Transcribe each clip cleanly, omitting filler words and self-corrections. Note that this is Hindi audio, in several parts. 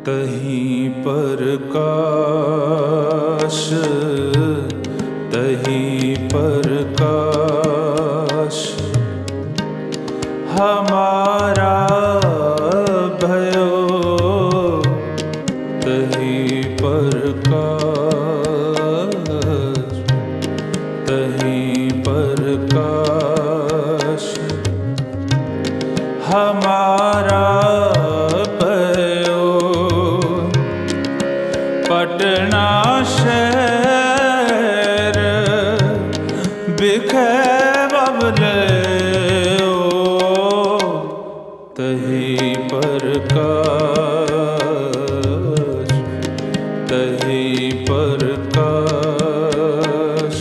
तहीं प्रकाश, तहीं प्रकाश हमारा भयो, तहीं प्रकाश, तहीं प्रकाश हमारा पटना शहर बिखे बबले तहीं प्रकाश, तहीं प्रकाश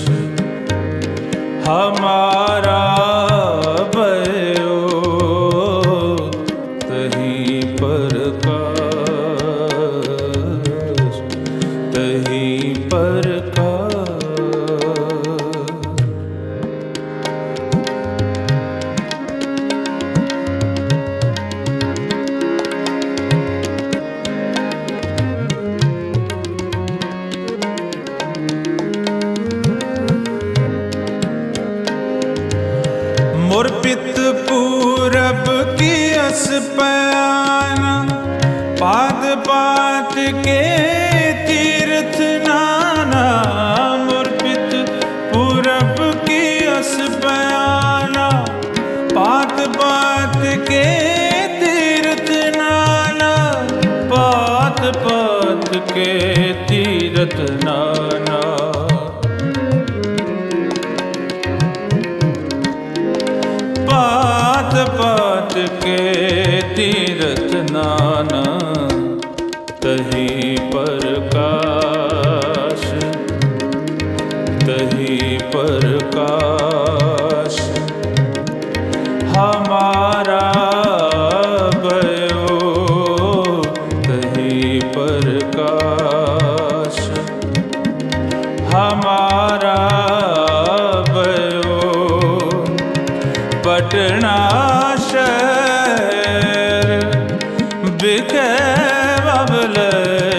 हमारा भयो, तहीं प्रकाश, तहीं प्रकाश। मुरपित पूरब की अस पयाना, पाद पात के तीर्थ नाना। मुरपित पूरब की अस पयाना, पात पात के तीर्थ नाना, पात पात के तीर्थ नाना। पात पात के तीर्थ नाना, तहीं प्रकाश, तहीं प्रकाश हमारा भयो, तहीं प्रकाश हमारा भयो। पटना शहर बिखे बबले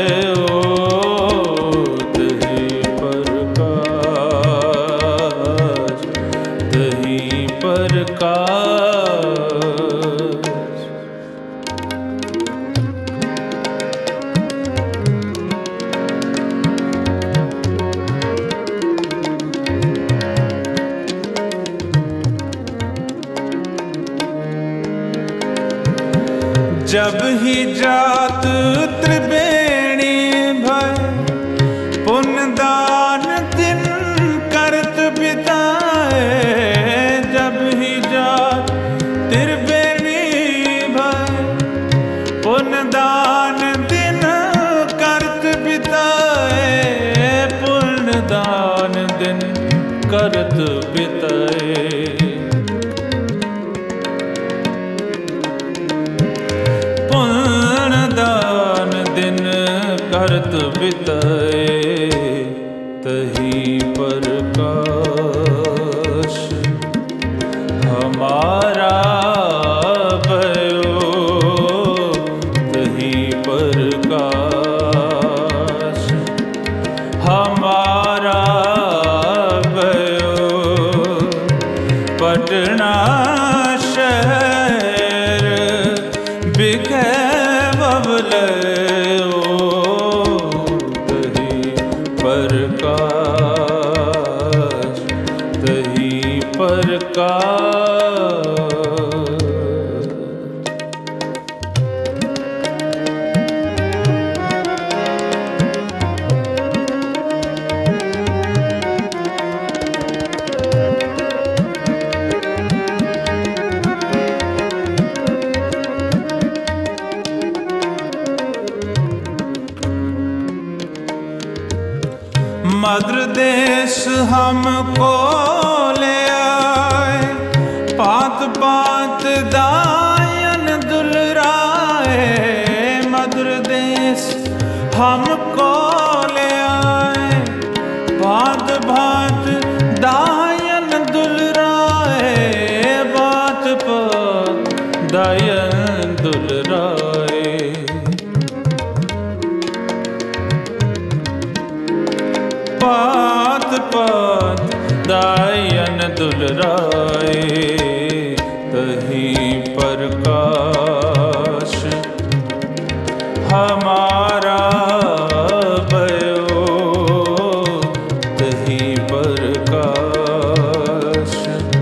तहीं प्रकाश, तहीं प्रकाश। जब ही जात त्रिवेणी भय, पुण्यदान दिन करत बिताए। जब ही जात त्रिवेणी भय, पुण्यदान दिन करत बिताए। पुण्यदान दिन करत बिताए। पुण्यदान दिन करत बिताए, तहीं प्रकाश हमारा भयो, तहीं प्रकाश हमारा भयो। पटना शहर बिखे बबले तहीं प्रकाश, तहीं प्रकाश। मद्र देश हमको ले आए, पात पात दायन दुलराए। मद्र देश हमको ले आए, भात भात दायन दुलराए। बात पात दायन दुलराए। दायन दुलराए तही प्रकाश हमारा भयो तही प्रकाश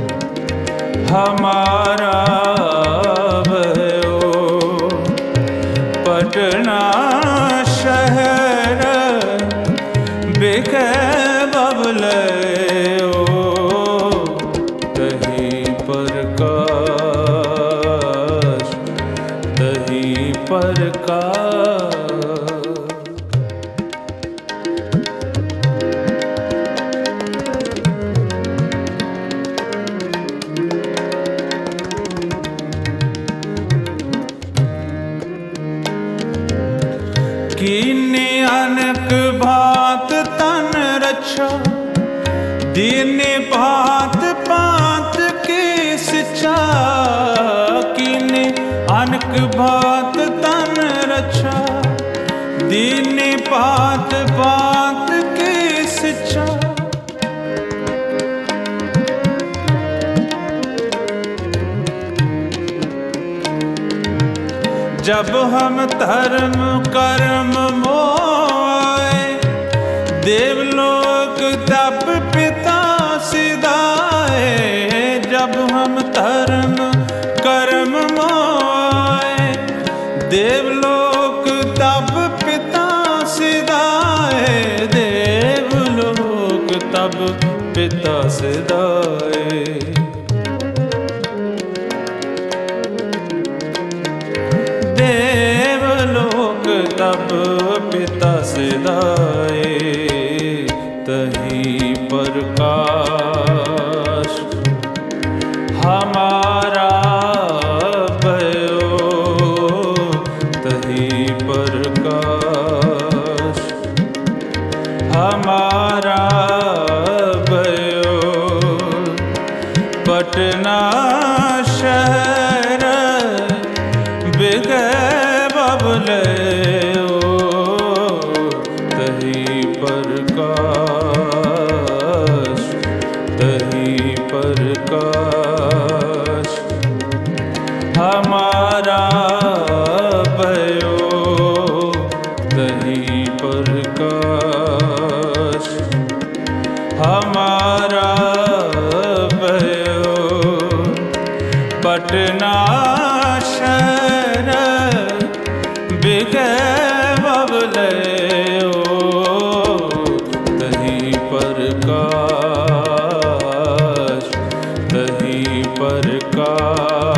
हमारा भयो। पटना शहर बिखे बबलयो तही प्रकाश तही प्रकाश। कीने अनक भात तन रक्षा दीने भात पात की शिक्षा। कीने अनक भात तन रक्षा दीने भात पात की शिक्षा। जब हम धर्म कर्म मोए देवलोक तप पिता सिधाए। जब हम धर्म कर्म मोए देवलोक तप पिता सिधाए। देवलोक तप पिता सिधाए। देवलोक तब पिता सिधाए तही प्रकाश हमारा भयो तही प्रकाश हमारा भयो। पटना शहर बिखे बबलयो तही प्रकाश तही प्रकाश हमारा भयो तही प्रकाश हमारा भयो। पटना शहर बिखे बबलयो तही प्रकाश तही प्रकाश।